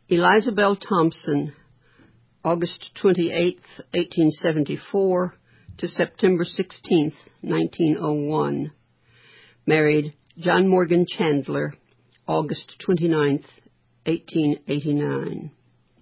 Eliza Bell Thompson, August 28, 1874 to September 16, 1901. Married John Morgan Chandler, August 29, 1889.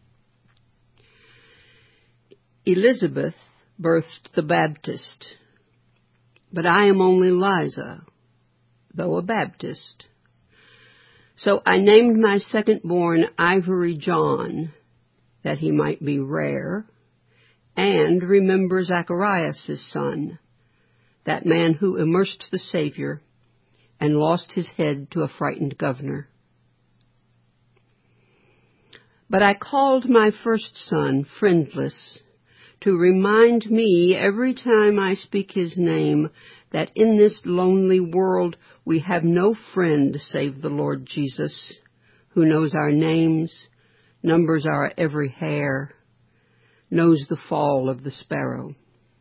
Elizabeth birthed the Baptist, but I am only Liza, though a Baptist. So I named my second-born Ivory John, that he might be rare, and remember Zacharias' son, that man who immersed the Savior and lost his head to a frightened governor. But I called my first son Friendless, to remind me every time I speak his name that in this lonely world we have no friend save the Lord Jesus, who knows our names, numbers our every hair, knows the fall of the sparrow.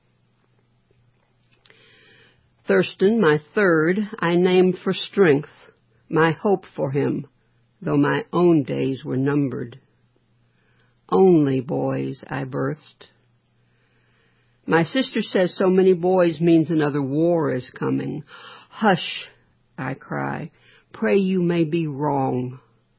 Thurston, my third, I named for strength, my hope for him, though my own days were numbered. Only boys I birthed. My sister says so many boys means another war is coming. Hush, I cry, pray you may be wrong.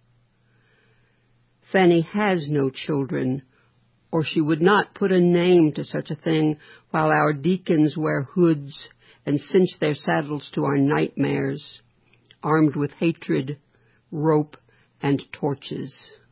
Fanny has no children, or she would not put a name to such a thing while our deacons wear hoods and cinch their saddles to our nightmares, armed with hatred, rope, and torches.